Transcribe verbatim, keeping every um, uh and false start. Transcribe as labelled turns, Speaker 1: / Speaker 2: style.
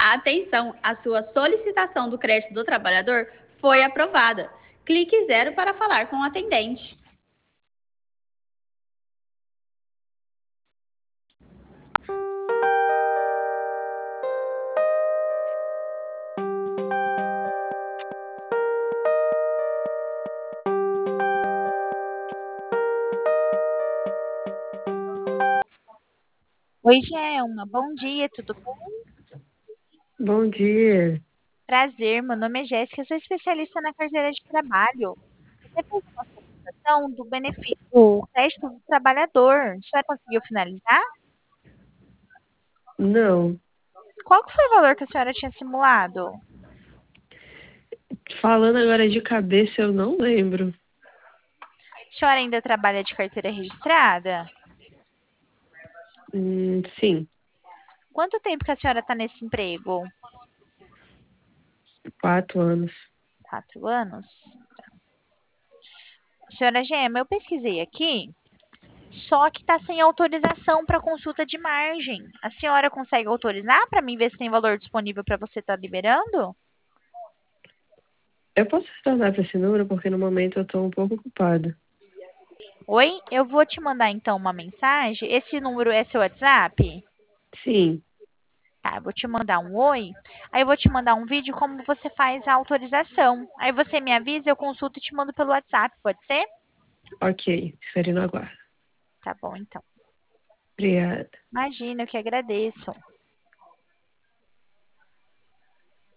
Speaker 1: Atenção, a sua solicitação do crédito do trabalhador foi aprovada. Clique zero para falar com o atendente.
Speaker 2: Oi, Gelma, bom dia, tudo bem?
Speaker 3: Bom dia.
Speaker 2: Prazer, meu nome é Jéssica, sou especialista na carteira de trabalho. Você fez uma solicitação do benefício do crédito do trabalhador. A senhora conseguiu finalizar?
Speaker 3: Não,
Speaker 2: Qual que foi o valor que a senhora tinha simulado?
Speaker 3: falando agora de cabeça, eu não lembro.
Speaker 2: A senhora ainda trabalha de carteira registrada?
Speaker 3: Hum, sim,
Speaker 2: Quanto tempo que a senhora está nesse emprego?
Speaker 3: quatro anos.
Speaker 2: Quatro anos? Senhora Gema, eu pesquisei aqui, só que está sem autorização para consulta de margem. A senhora consegue autorizar para mim ver se tem valor disponível para você estar liberando?
Speaker 3: Eu posso retornar para esse número porque no momento eu estou um pouco ocupada.
Speaker 2: Oi, eu vou te mandar então uma mensagem. Esse número é seu WhatsApp?
Speaker 3: Sim,
Speaker 2: Tá, eu vou te mandar um oi. Aí eu vou te mandar um vídeo como você faz a autorização. Aí você me avisa, eu consulto e te mando pelo WhatsApp, pode ser?
Speaker 3: ok, estarei no aguardo.
Speaker 2: Tá bom, então.
Speaker 3: Obrigada.
Speaker 2: Imagina, eu que agradeço.